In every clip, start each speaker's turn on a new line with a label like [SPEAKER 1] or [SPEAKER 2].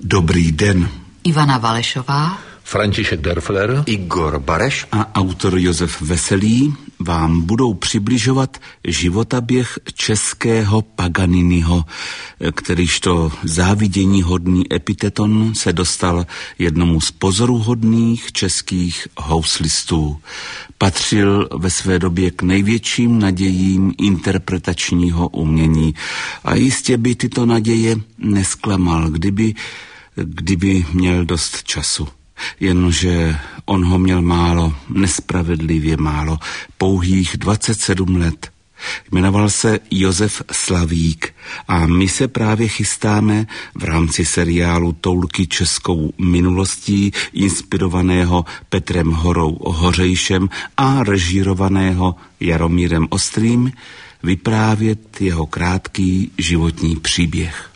[SPEAKER 1] Dobrý den.
[SPEAKER 2] Ivana Valešová,
[SPEAKER 3] František Derfler,
[SPEAKER 4] Igor Bareš
[SPEAKER 1] a autor Josef Veselý vám budou přibližovat životaběh českého Paganiniho, kterýžto záviděníhodný epiteton se dostal jednomu z pozoruhodných českých houslistů. Patřil ve své době k největším nadějím interpretačního umění a jistě by tyto naděje nesklamal, kdyby měl dost času. Jenže on ho měl málo, nespravedlivě málo, pouhých 27 let. Jmenoval se Josef Slavík a my se právě chystáme v rámci seriálu Toulky českou minulostí, inspirovaného Petrem Horou Hořejšem a režírovaného Jaromírem Ostrým, vyprávět jeho krátký životní příběh.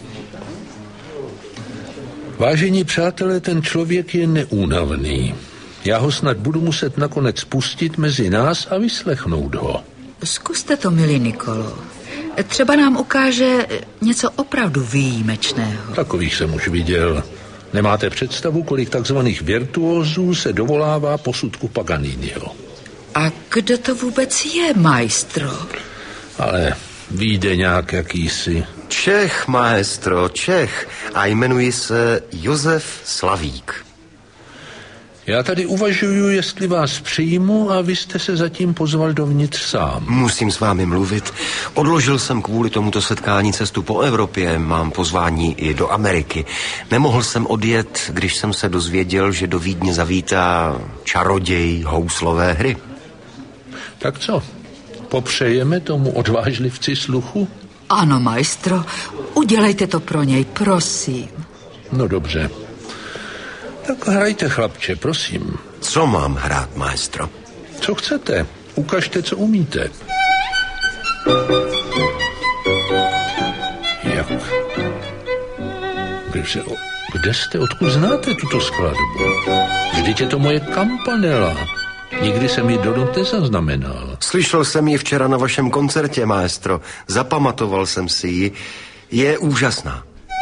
[SPEAKER 3] Vážení přátelé, ten člověk je neúnavný. Já ho snad budu muset nakonec pustit mezi nás a vyslechnout ho.
[SPEAKER 2] zkuste to, milý Nikolo. Třeba nám ukáže něco opravdu výjimečného.
[SPEAKER 3] Takových jsem už viděl. Nemáte představu, kolik takzvaných virtuózů se dovolává posudku Paganiniho.
[SPEAKER 2] A kdo to vůbec je, maestro?
[SPEAKER 3] Ale vyjde nějak jakýsi.
[SPEAKER 4] Čech, maestro, Čech. A jmenuji se Josef Slavík.
[SPEAKER 3] Já tady uvažuju, jestli vás přijmu a vy jste se zatím pozval dovnitř sám.
[SPEAKER 4] Musím s vámi mluvit. Odložil jsem kvůli tomuto setkání cestu po Evropě. Mám pozvání i do Ameriky. Nemohl jsem odjet, když jsem se dozvěděl, že do Vídně zavítá čaroděj houslové hry.
[SPEAKER 3] Tak co? Popřejeme tomu odvážlivci sluchu?
[SPEAKER 2] Ano, maestro, udělejte to pro něj, prosím.
[SPEAKER 3] No dobře. Tak hrajte, chlapče, prosím.
[SPEAKER 4] Co mám hrát, maestro?
[SPEAKER 3] Co chcete? Ukažte, co umíte. Jak? Kde jste, odkud znáte tuto skladbu? Vždyť je to moje Campanella. Nikdy jsem ji dodnes nezaznamenal.
[SPEAKER 4] Slyšel jsem ji včera na vašem koncertě, maestro. Zapamatoval jsem si ji. Je úžasná.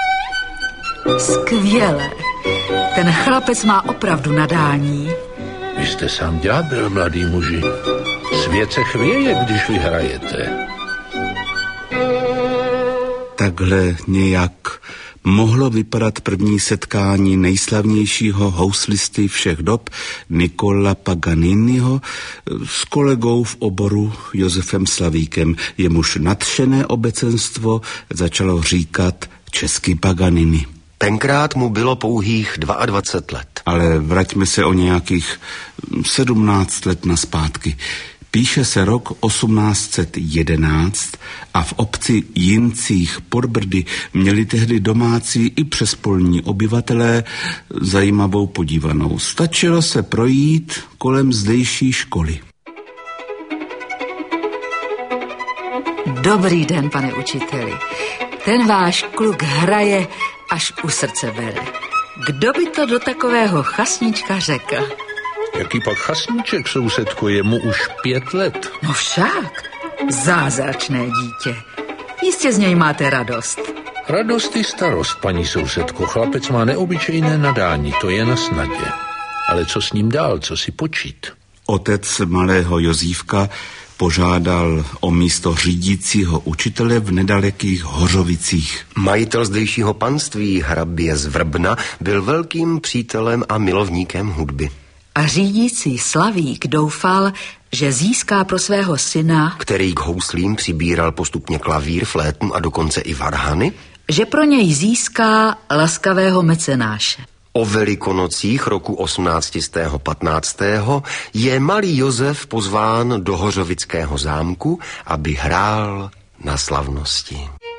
[SPEAKER 2] Skvěle. Ten chlapec má opravdu nadání.
[SPEAKER 3] Vy jste sám ďábel, mladý muži. Svět se chvěje, když vy hrajete.
[SPEAKER 1] Takhle nějak mohlo vypadat první setkání nejslavnějšího houslisty všech dob Niccola Paganiniho s kolegou v oboru Josefem Slavíkem. Jemuž nadšené obecenstvo začalo říkat český Paganini.
[SPEAKER 4] Tenkrát mu bylo pouhých 22 let.
[SPEAKER 1] Ale vraťme se o nějakých 17 let naspátky. Píše se rok 1811 a v obci Jincích pod Brdy měli tehdy domácí i přespolní obyvatelé zajímavou podívanou. Stačilo se projít kolem zdejší školy.
[SPEAKER 2] Dobrý den, pane učiteli. Ten váš kluk hraje, až u srdce bere. Kdo by to do takového chasnička řekl?
[SPEAKER 3] Jaký pak chasníček, sousedko, je mu už 5 let.
[SPEAKER 2] No však, zázračné dítě. Jistě z něj máte radost.
[SPEAKER 3] Radost i starost, paní sousedko. Chlapec má neobyčejné nadání, to je na snadě. Ale co s ním dál, co si počít?
[SPEAKER 1] Otec malého Jozívka požádal o místo řídícího učitele v nedalekých Hořovicích.
[SPEAKER 4] Majitel zdejšího panství, hrabě z Vrbna, byl velkým přítelem a milovníkem hudby.
[SPEAKER 2] A řídící Slavík doufal, že získá pro svého syna,
[SPEAKER 4] který k houslím přibíral postupně klavír, flétnu a dokonce i varhany,
[SPEAKER 2] že pro něj získá laskavého mecenáše.
[SPEAKER 4] O Velikonocích roku 1815. je malý Josef pozván do Hořovického zámku, aby hrál na slavnosti.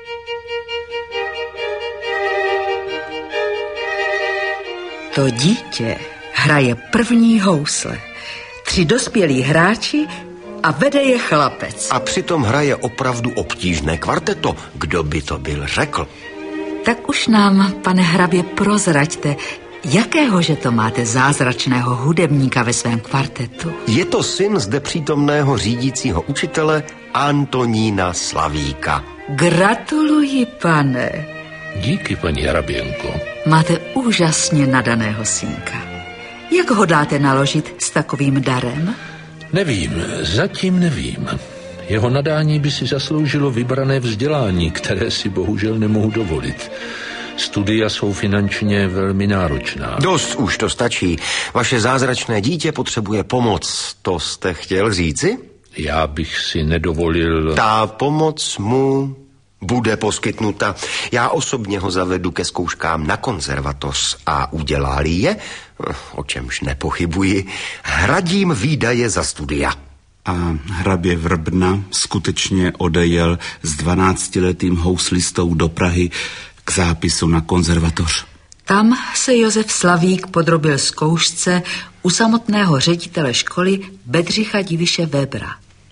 [SPEAKER 2] To dítě hraje první housle. 3 dospělí hráči a vede je chlapec.
[SPEAKER 4] A přitom hraje opravdu obtížné kvarteto. Kdo by to byl řekl?
[SPEAKER 2] Tak už nám, pane hrabě, prozraďte, jakéhože to máte zázračného hudebníka ve svém kvartetu?
[SPEAKER 4] Je to syn zde přítomného řídícího učitele Antonína Slavíka.
[SPEAKER 2] Gratuluji, pane.
[SPEAKER 3] Díky, paní hraběnko.
[SPEAKER 2] Máte úžasně nadaného synka. Jak ho dáte naložit s takovým darem?
[SPEAKER 3] Nevím, zatím nevím. Jeho nadání by si zasloužilo vybrané vzdělání, které si bohužel nemohu dovolit. Studia jsou finančně velmi náročná.
[SPEAKER 4] Dost už, to stačí. Vaše zázračné dítě potřebuje pomoc. To jste chtěl říci?
[SPEAKER 3] Já bych si nedovolil...
[SPEAKER 4] Ta pomoc mu bude poskytnuta. Já osobně ho zavedu ke zkouškám na konzervatoř a udělá-li je, o čemž nepochybuji, hradím výdaje za studia.
[SPEAKER 1] A hrabě Vrbna skutečně odejel s 12letým houslistou do Prahy k zápisu na konzervatoř.
[SPEAKER 2] Tam se Josef Slavík podrobil zkoušce u samotného ředitele školy Bedřicha Diviše Webera.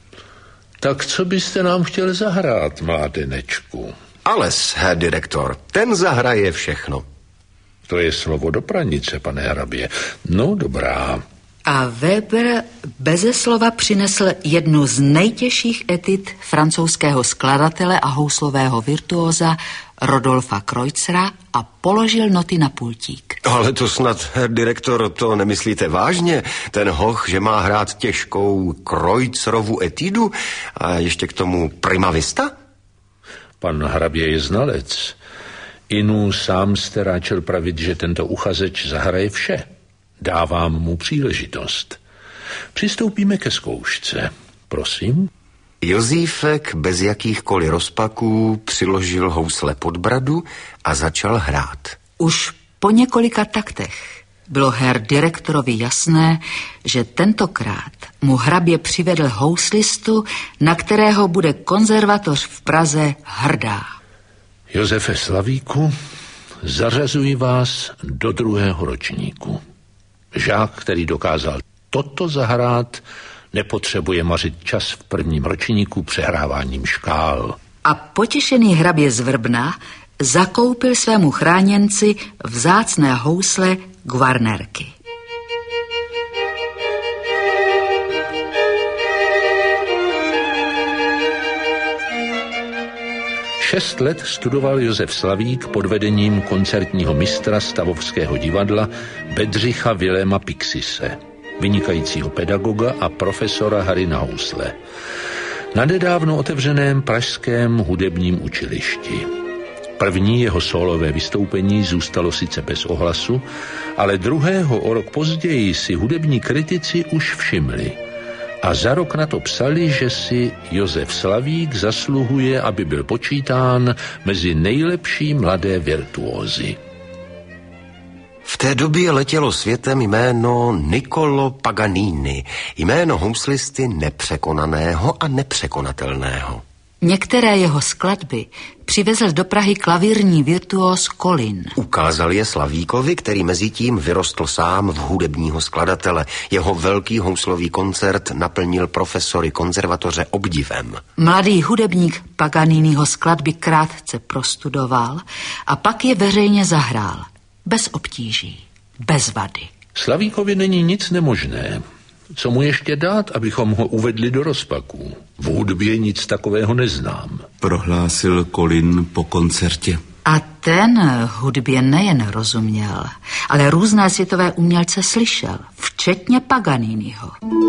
[SPEAKER 3] Tak co byste nám chtěl zahrát, mládenečku?
[SPEAKER 4] Ales, herr direktor, ten zahraje všechno.
[SPEAKER 3] To je slovo do pranice, pane hrabě. No, dobrá.
[SPEAKER 2] A Weber beze slova přinesl jednu z nejtěžších etit francouzského skladatele a houslového virtuóza Rodolfa Kreuzera a položil noty na pultík.
[SPEAKER 4] Ale to snad, herr direktor, to nemyslíte vážně? Ten hoch, že má hrát těžkou Kreuzerovu etidu a ještě k tomu prima vista?
[SPEAKER 3] Pan hrabě je znalec. Inu sám jste ráčel pravit, že tento uchazeč zahraje vše. Dávám mu příležitost. Přistoupíme ke zkoušce. Prosím.
[SPEAKER 4] Jozífek bez jakýchkoliv rozpaků přiložil housle pod bradu a začal hrát.
[SPEAKER 2] Už po několika taktech bylo herr direktorovi jasné, že tentokrát mu hrabě přivedl houslistu, na kterého bude konzervatoř v Praze hrdá.
[SPEAKER 3] Josefe Slavíku, zařazuji vás do 2. ročníku. Žák, který dokázal toto zahrát, nepotřebuje mařit čas v 1. ročníku přehráváním škál.
[SPEAKER 2] A potěšený hrabě z Vrbna zakoupil svému chráněnci vzácné housle Guarnerky.
[SPEAKER 3] Šest let studoval Josef Slavík pod vedením koncertního mistra Stavovského divadla Bedřicha Viléma Pixise, vynikajícího pedagoga a profesora hry na housle, na nedávno otevřeném pražském hudebním učilišti. První jeho sólové vystoupení zůstalo sice bez ohlasu, ale druhého o rok později si hudební kritici už všimli. A za rok na to psali, že si Josef Slavík zasluhuje, aby byl počítán mezi nejlepší mladé virtuózy.
[SPEAKER 4] V té době letělo světem jméno Niccolo Paganini, jméno houslisty nepřekonaného a nepřekonatelného.
[SPEAKER 2] Některé jeho skladby přivezl do Prahy klavírní virtuóz Kolin.
[SPEAKER 4] Ukázal je Slavíkovi, který mezitím vyrostl sám v hudebního skladatele. Jeho velký houslový koncert naplnil profesory konzervatoře obdivem.
[SPEAKER 2] Mladý hudebník Paganiniho skladby krátce prostudoval a pak je veřejně zahrál. Bez obtíží, bez vady.
[SPEAKER 3] Slavíkovi není nic nemožné. Co mu ještě dát, abychom ho uvedli do rozpaků? V hudbě nic takového neznám,
[SPEAKER 1] prohlásil Kolin po koncertě.
[SPEAKER 2] A ten hudbě nejen rozuměl, ale různé světové umělce slyšel, včetně Paganiniho.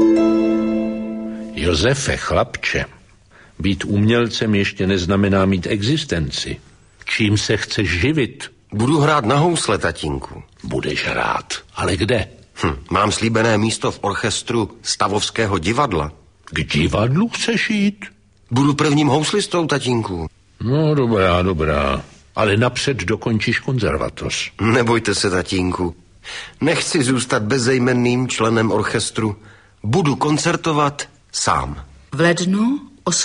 [SPEAKER 3] Josefe, chlapče, být umělcem ještě neznamená mít existenci. Čím se chceš živit?
[SPEAKER 4] Budu hrát na housle, tatínku.
[SPEAKER 3] Budeš hrát, ale kde?
[SPEAKER 4] Mám slíbené místo v orchestru Stavovského divadla.
[SPEAKER 3] K divadlu chceš jít?
[SPEAKER 4] Budu prvním houslistou, tatínku.
[SPEAKER 3] No, dobrá. Ale napřed dokončíš konzervatoř.
[SPEAKER 4] Nebojte se, tatínku. Nechci zůstat bezejmenným členem orchestru. Budu koncertovat sám.
[SPEAKER 2] V lednu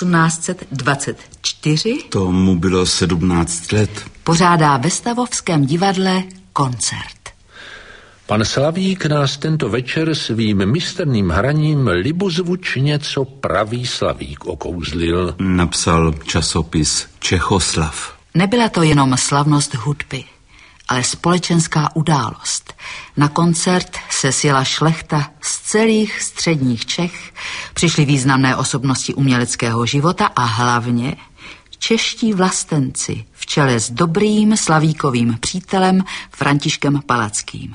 [SPEAKER 2] 1824
[SPEAKER 1] tomu bylo 17 let.
[SPEAKER 2] Pořádá ve Stavovském divadle koncert.
[SPEAKER 3] Pan Slavík nás tento večer svým mistrným hraním libozvučně, co pravý Slavík okouzlil,
[SPEAKER 1] napsal časopis Čechoslav.
[SPEAKER 2] Nebyla to jenom slavnost hudby, ale společenská událost. Na koncert se sjela šlechta z celých středních Čech, přišly významné osobnosti uměleckého života a hlavně čeští vlastenci v čele s dobrým Slavíkovým přítelem Františkem Palackým.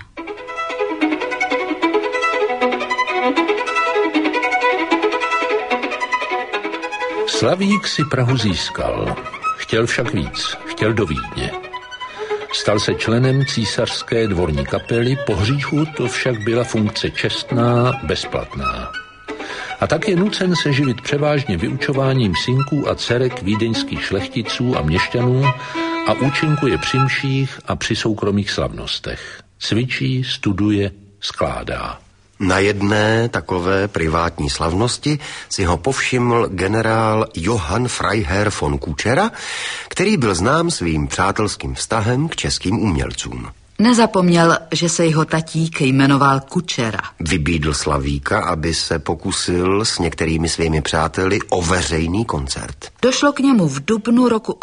[SPEAKER 3] Slavík si Prahu získal. Chtěl však víc. Chtěl do Vídně. Stal se členem císařské dvorní kapely, po hříchu to však byla funkce čestná, bezplatná. A tak je nucen se živit převážně vyučováním synků a dcerek vídeňských šlechticů a měšťanů a účinkuje při mších a při soukromých slavnostech. Cvičí, studuje, skládá.
[SPEAKER 4] Na jedné takové privátní slavnosti si ho povšiml generál Johann Freiherr von Kučera, který byl znám svým přátelským vztahem k českým umělcům.
[SPEAKER 2] Nezapomněl, že se jeho tatík jmenoval Kučera.
[SPEAKER 4] Vybídl Slavíka, aby se pokusil s některými svými přáteli o veřejný koncert.
[SPEAKER 2] Došlo k němu v dubnu roku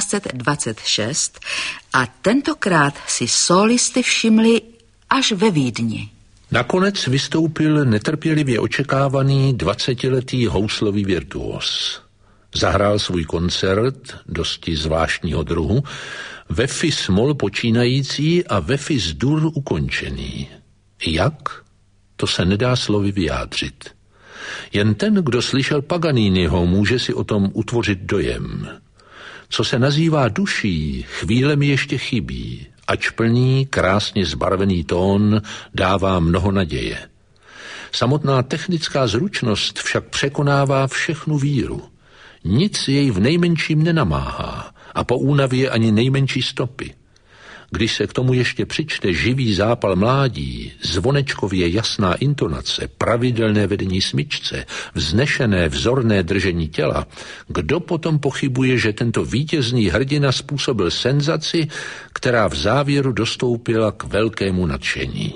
[SPEAKER 2] 1826 a tentokrát si sólisty všimli až ve Vídni.
[SPEAKER 3] Nakonec vystoupil netrpělivě očekávaný 20letý houslový virtuos. Zahrál svůj koncert, dosti zvláštního druhu, ve fis mol počínající a ve fis dur ukončený. Jak? To se nedá slovy vyjádřit. Jen ten, kdo slyšel Paganiniho, může si o tom utvořit dojem. Co se nazývá duší, chvíle mi ještě chybí, ač plný, krásně zbarvený tón dává mnoho naděje. Samotná technická zručnost však překonává všechnu víru. Nic jej v nejmenším nenamáhá a po únavě ani nejmenší stopy. Když se k tomu ještě přičte živý zápal mládí, zvonečkově jasná intonace, pravidelné vedení smyčce, vznešené vzorné držení těla, kdo potom pochybuje, že tento vítězný hrdina způsobil senzaci, která v závěru dostoupila k velkému nadšení.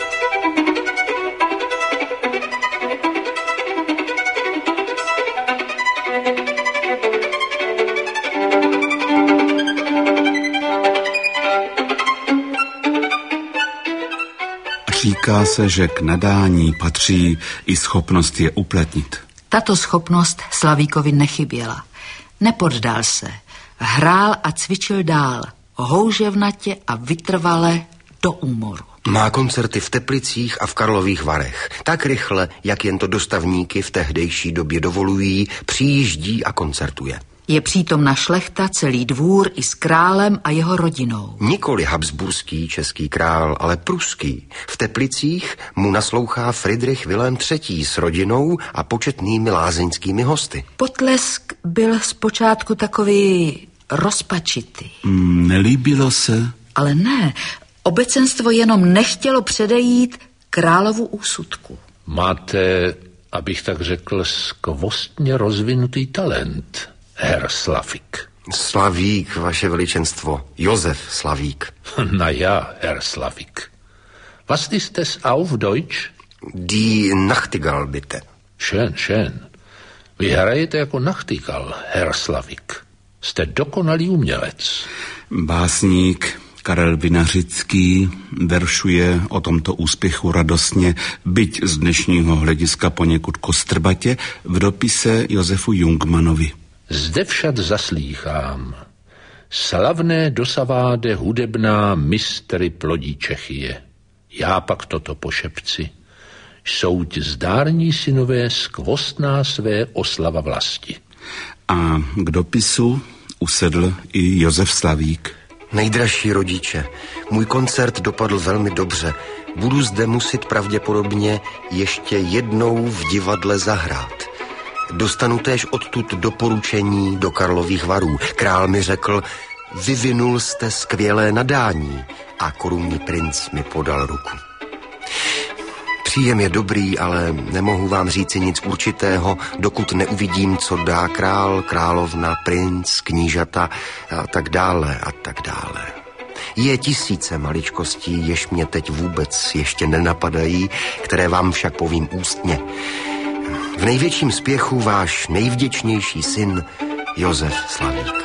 [SPEAKER 1] Říká se, že k nadání patří i schopnost je uplatnit.
[SPEAKER 2] Tato schopnost Slavíkovi nechyběla. Nepoddal se. Hrál a cvičil dál. Houževnatě a vytrvale do úmoru.
[SPEAKER 4] Má koncerty v Teplicích a v Karlových Varech. Tak rychle, jak jen to dostavníky v tehdejší době dovolují, přijíždí a koncertuje.
[SPEAKER 2] Je přítomna šlechta, celý dvůr i s králem a jeho rodinou.
[SPEAKER 4] Nikoli habsburský český král, ale pruský. V Teplicích mu naslouchá Fridrich Vilém III. S rodinou a početnými lázeňskými hosty.
[SPEAKER 2] Potlesk byl zpočátku takový rozpačitý.
[SPEAKER 1] Nelíbilo se?
[SPEAKER 2] Ale ne, obecenstvo jenom nechtělo předejít královu úsudku.
[SPEAKER 3] Máte, abych tak řekl, skvostně rozvinutý talent, Herr Slavík.
[SPEAKER 4] Slavík, vaše veličenstvo. Josef Slavík.
[SPEAKER 3] Na ja, Herr Slavík. Was ist es auf Deutsch?
[SPEAKER 4] Die Nachtigall, bitte.
[SPEAKER 3] Schön, schön. Vy hrajete jako Nachtigall, Herr Slavík. Jste dokonalý umělec.
[SPEAKER 1] Básník Karel Vinařický veršuje o tomto úspěchu radostně, byť z dnešního hlediska poněkud kostrbatě, v dopise Josefu Jungmannovi.
[SPEAKER 3] Zde však zaslýchám. Slavné dosaváde hudebná mistry plodí Čechyje. Já pak toto pošepci. Souť zdární synové skvostná své oslava vlasti.
[SPEAKER 1] A k dopisu usedl i Josef Slavík.
[SPEAKER 4] Nejdražší rodiče, můj koncert dopadl velmi dobře. Budu zde muset pravděpodobně ještě jednou v divadle zahrát. Dostanu též odtud doporučení do Karlových Varů. Král mi řekl, vyvinul jste skvělé nadání a korunní princ mi podal ruku. Příjem je dobrý, ale nemohu vám říci nic určitého, dokud neuvidím, co dá král, královna, princ, knížata a tak dále a tak dále. Je tisíce maličkostí, jež mě teď vůbec ještě nenapadají, které vám však povím ústně. V největším spěchu váš nejvděčnější syn Josef Slavík.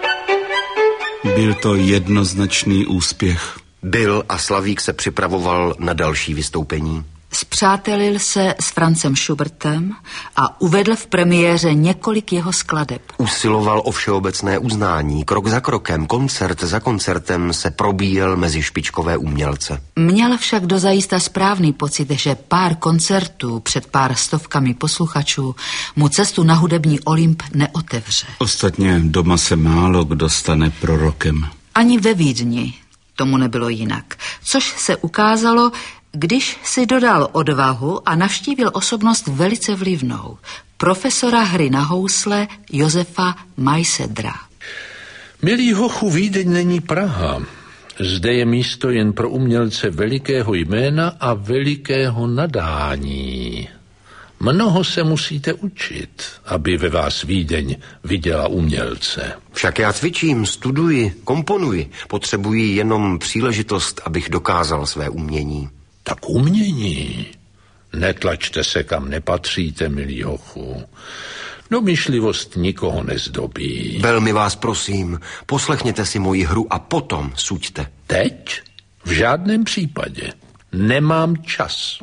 [SPEAKER 1] Byl to jednoznačný úspěch.
[SPEAKER 4] Byl a Slavík se připravoval na další vystoupení.
[SPEAKER 2] Spřátelil se s Franzem Schubertem a uvedl v premiéře několik jeho skladeb.
[SPEAKER 4] Usiloval o všeobecné uznání. Krok za krokem, koncert za koncertem se probíjel mezi špičkové umělce.
[SPEAKER 2] Měl však dozajista správný pocit, že pár koncertů před pár stovkami posluchačů mu cestu na hudební Olymp neotevře.
[SPEAKER 1] Ostatně doma se málo kdo stane prorokem.
[SPEAKER 2] Ani ve Vídni tomu nebylo jinak. Což se ukázalo, když si dodal odvahu a navštívil osobnost velice vlivnou, profesora hry na housle Josefa Majsedra.
[SPEAKER 3] Milý hochu, Vídeň není Praha. Zde je místo jen pro umělce velikého jména a velikého nadání. Mnoho se musíte učit, aby ve vás Vídeň viděla umělce.
[SPEAKER 4] Však já cvičím, studuji, komponuji. Potřebuji jenom příležitost, abych dokázal své umění.
[SPEAKER 3] Tak umění. Netlačte se, kam nepatříte, milý hochu. Domýšlivost nikoho nezdobí.
[SPEAKER 4] Velmi vás prosím, poslechněte si moji hru a potom suďte.
[SPEAKER 3] Teď? V žádném případě. Nemám čas.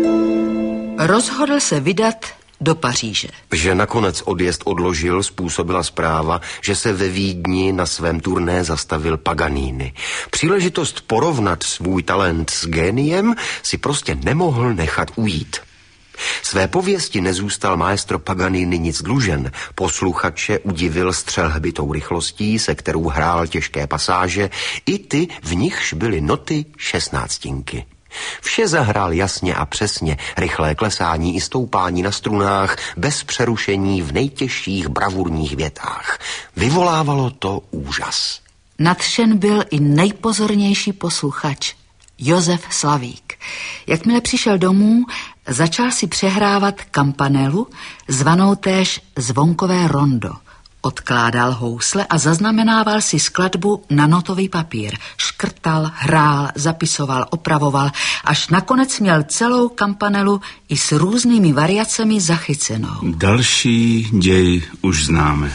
[SPEAKER 2] Rozhodl se vydat do Paříže.
[SPEAKER 4] Že nakonec odjezd odložil, způsobila zpráva, že se ve Vídni na svém turné zastavil Paganini. Příležitost porovnat svůj talent s géniem si prostě nemohl nechat ujít. Své pověsti nezůstal maestro Paganini nic dlužen. Posluchače udivil střelhbitou rychlostí, se kterou hrál těžké pasáže, i ty, v nichž byly noty šestnáctinky. Vše zahrál jasně a přesně, rychlé klesání i stoupání na strunách, bez přerušení v nejtěžších bravurních větách. Vyvolávalo to úžas.
[SPEAKER 2] Nadšen byl i nejpozornější posluchač, Josef Slavík. Jakmile přišel domů, začal si přehrávat kampanelu, zvanou též zvonkové rondo. Odkládal housle a zaznamenával si skladbu na notový papír. Škrtal, hrál, zapisoval, opravoval, až nakonec měl celou kampanelu i s různými variacemi zachycenou.
[SPEAKER 1] Další děj už známe.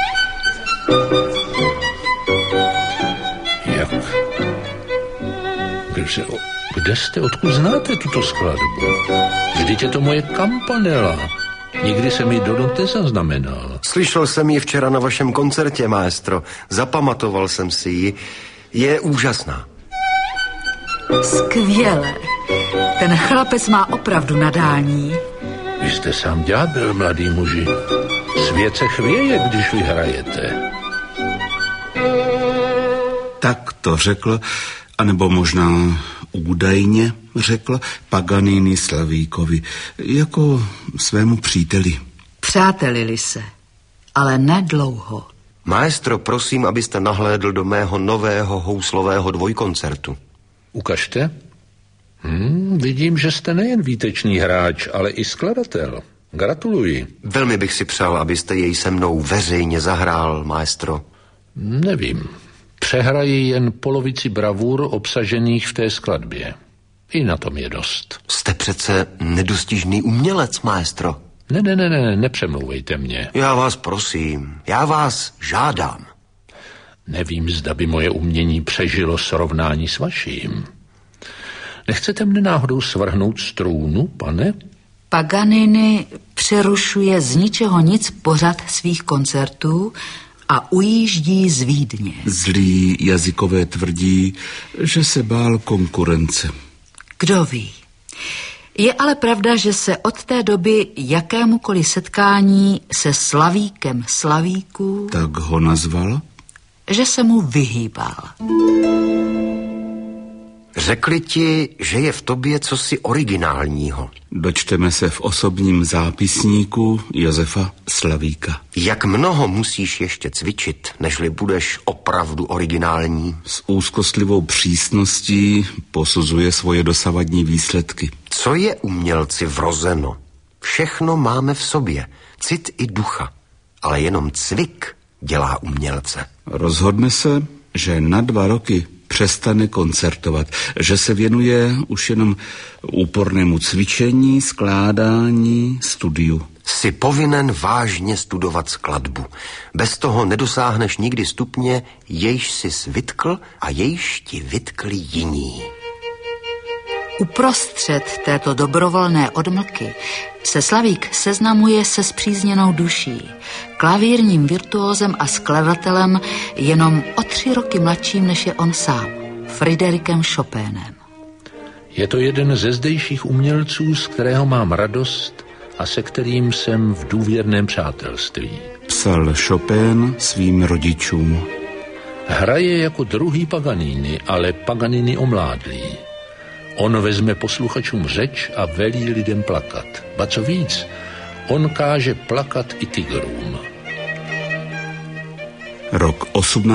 [SPEAKER 3] Jak? Kde jste, odkud znáte tuto skladbu? Vždyť je to moje kampanela. Nikdy jsem ji do not nezaznamenal.
[SPEAKER 4] Slyšel jsem ji včera na vašem koncertě, maestro. Zapamatoval jsem si ji. Je úžasná.
[SPEAKER 2] Skvěle. Ten chlapec má opravdu nadání.
[SPEAKER 3] Vy jste sám ďábel, mladý muži. Svět se chvěje, když vy hrajete.
[SPEAKER 1] Tak to řekl, anebo možná údajně řekl Paganini Slavíkovi, jako svému příteli.
[SPEAKER 2] Přátelili se, ale nedlouho.
[SPEAKER 4] Maestro, prosím, abyste nahlédl do mého nového houslového dvojkoncertu.
[SPEAKER 3] Ukažte. Vidím, že jste nejen výtečný hráč, ale i skladatel. Gratuluji.
[SPEAKER 4] Velmi bych si přál, abyste jej se mnou veřejně zahrál, maestro.
[SPEAKER 3] Nevím. Přehraji jen polovici bravůr obsažených v té skladbě. I na tom je dost.
[SPEAKER 4] Jste přece nedostižný umělec, maestro.
[SPEAKER 3] Ne, nepřemlouvejte mě.
[SPEAKER 4] Já vás prosím, já vás žádám.
[SPEAKER 3] Nevím, zda by moje umění přežilo srovnání s vaším. Nechcete mne náhodou svrhnout z trůnu, pane?
[SPEAKER 2] Paganini přerušuje z ničeho nic pořad svých koncertů a ujíždí z Vídně.
[SPEAKER 1] Zlí jazykové tvrdí, že se bál konkurence.
[SPEAKER 2] Kdo ví? Je ale pravda, že se od té doby jakémukoliv setkání se Slavíkem Slavíků,
[SPEAKER 1] Tak ho nazval?
[SPEAKER 2] že se mu vyhýbal.
[SPEAKER 4] Řekli ti, že je v tobě cosi originálního.
[SPEAKER 1] Dočteme se v osobním zápisníku Josefa Slavíka.
[SPEAKER 4] Jak mnoho musíš ještě cvičit, nežli budeš opravdu originální?
[SPEAKER 1] S úzkostlivou přísností posuzuje svoje dosavadní výsledky.
[SPEAKER 4] Co je umělci vrozeno? Všechno máme v sobě, cit i ducha, ale jenom cvik dělá umělce.
[SPEAKER 1] Rozhodne se, že na 2 roky přestane koncertovat, že se věnuje už jenom úpornému cvičení, skládání, studiu.
[SPEAKER 4] Jsi povinen vážně studovat skladbu. Bez toho nedosáhneš nikdy stupně, jejž jsi vytkl a jejž ti vytkli jiní.
[SPEAKER 2] Uprostřed této dobrovolné odmlky se Slavík seznamuje se spřízněnou duší, klavírním virtuózem a skladatelem jenom o 3 roky mladším než je on sám, Friderikem Chopinem.
[SPEAKER 3] Je to jeden ze zdejších umělců, z kterého mám radost a se kterým jsem v důvěrném přátelství.
[SPEAKER 1] Psal Chopin svým rodičům.
[SPEAKER 3] Hraje jako druhý Paganini, ale Paganini omládlý. On vezme posluchačům řeč a velí lidem plakat. Ba co víc, on káže plakat i tigrům.
[SPEAKER 1] Rok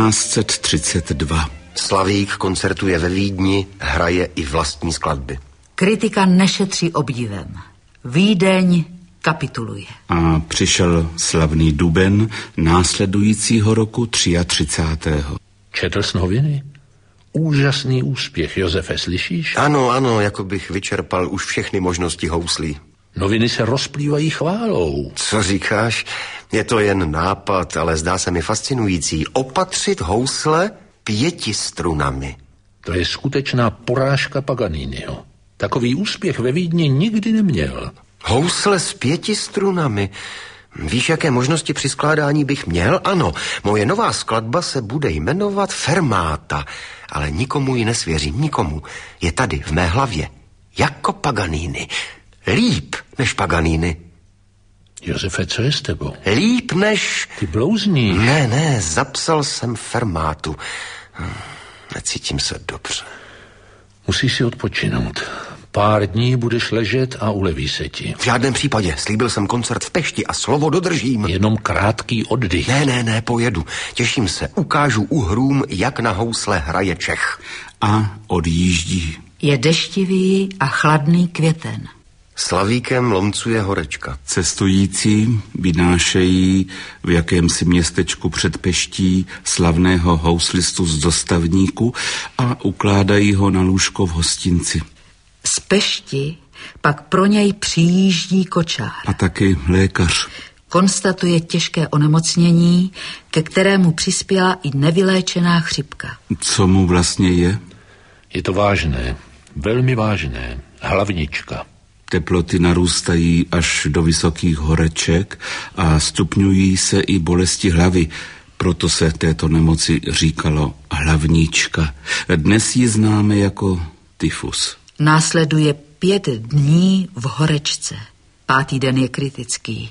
[SPEAKER 1] 1832.
[SPEAKER 4] Slavík koncertuje ve Vídni, hraje i vlastní skladby.
[SPEAKER 2] Kritika nešetří obdivem. Vídeň kapituluje.
[SPEAKER 1] A přišel slavný duben následujícího roku 33.
[SPEAKER 3] Četl jsi noviny? Úžasný úspěch, Josefe, slyšíš?
[SPEAKER 4] Ano, jako bych vyčerpal už všechny možnosti houslí.
[SPEAKER 3] Noviny se rozplývají chválou.
[SPEAKER 4] Co říkáš? Je to jen nápad, ale zdá se mi fascinující. Opatřit housle 5 strunami.
[SPEAKER 3] To je skutečná porážka Paganiniho. Takový úspěch ve Vídni nikdy neměl.
[SPEAKER 4] Housle s 5 strunami. Víš, jaké možnosti při skládání bych měl? Ano, moje nová skladba se bude jmenovat Fermáta, ale nikomu ji nesvěřím, nikomu. Je tady, v mé hlavě. Jako Paganini. Líp než Paganini.
[SPEAKER 3] Josefe, co je s tebou?
[SPEAKER 4] Líp než...
[SPEAKER 3] Ty blouzníš.
[SPEAKER 4] Ne, zapsal jsem Fermátu. Necítím se dobře.
[SPEAKER 3] Musíš si odpočinout. Pár dní budeš ležet a uleví se ti.
[SPEAKER 4] V žádném případě. Slíbil jsem koncert v Pešti a slovo dodržím.
[SPEAKER 3] Jenom krátký oddych.
[SPEAKER 4] Ne, pojedu. Těším se. Ukážu uhrům, jak na housle hraje Čech.
[SPEAKER 1] A odjíždí.
[SPEAKER 2] Je deštivý a chladný květen.
[SPEAKER 4] Slavíkem lomcuje horečka.
[SPEAKER 1] Cestující vynášejí v jakémsi městečku před Peští slavného houslistu z dostavníku a ukládají ho na lůžko v hostinci.
[SPEAKER 2] Z Pešti pak pro něj přijíždí kočár.
[SPEAKER 1] A taky lékař.
[SPEAKER 2] Konstatuje těžké onemocnění, ke kterému přispěla i nevyléčená chřipka.
[SPEAKER 1] Co mu vlastně je?
[SPEAKER 3] Je to vážné, velmi vážné. Hlavnička.
[SPEAKER 1] Teploty narůstají až do vysokých horeček a stupňují se i bolesti hlavy. Proto se této nemoci říkalo hlavnička. Dnes ji známe jako tyfus.
[SPEAKER 2] Následuje 5 dní v horečce. 5. den je kritický.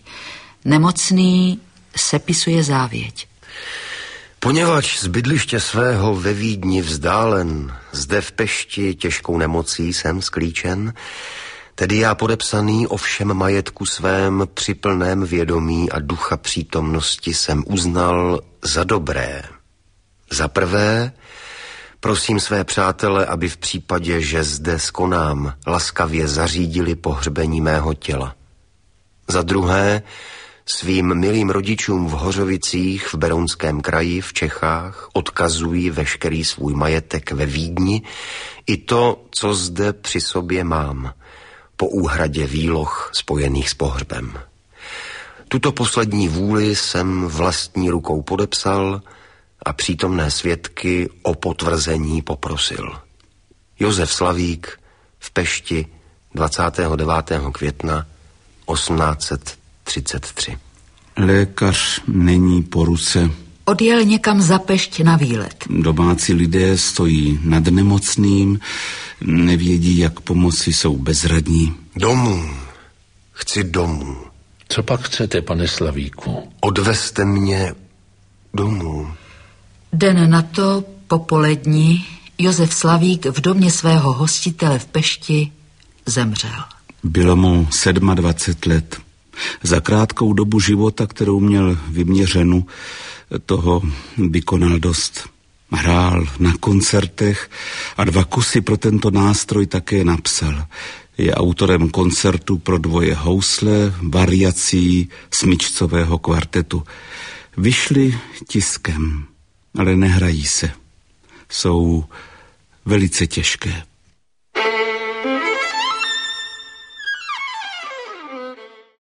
[SPEAKER 2] Nemocný sepisuje závěť.
[SPEAKER 4] Poněvadž z bydliště svého ve Vídni vzdálen, zde v Pešti těžkou nemocí jsem sklíčen, tedy já podepsaný o všem majetku svém při plném vědomí a ducha přítomnosti jsem uznal za dobré. Za prvé, prosím své přátele, aby v případě, že zde skonám, laskavě zařídili pohřbení mého těla. Za druhé, svým milým rodičům v Hořovicích, v Berounském kraji, v Čechách, odkazují veškerý svůj majetek ve Vídni i to, co zde při sobě mám, po úhradě výloh spojených s pohřbem. Tuto poslední vůli jsem vlastní rukou podepsal a přítomné svědky o potvrzení poprosil. Josef Slavík v Pešti 29. května 1833.
[SPEAKER 1] Lékař není po ruce.
[SPEAKER 2] Odjel někam za Pešť na výlet.
[SPEAKER 1] Domácí lidé stojí nad nemocným, nevědí, jak pomoci, jsou bezradní.
[SPEAKER 4] Domů. Chci domů.
[SPEAKER 3] Co pak chcete, pane Slavíku?
[SPEAKER 4] Odvezte mě domů. Den
[SPEAKER 2] na to, popolední, Josef Slavík v domě svého hostitele v Pešti zemřel.
[SPEAKER 1] Bylo mu 27 let. Za krátkou dobu života, kterou měl vyměřenu, toho vykonal dost. Hrál na koncertech a 2 kusy pro tento nástroj také napsal. Je autorem koncertu pro 2 housle, variací smyčcového kvartetu. Vyšly tiskem, ale nehrají se. Jsou velice těžké.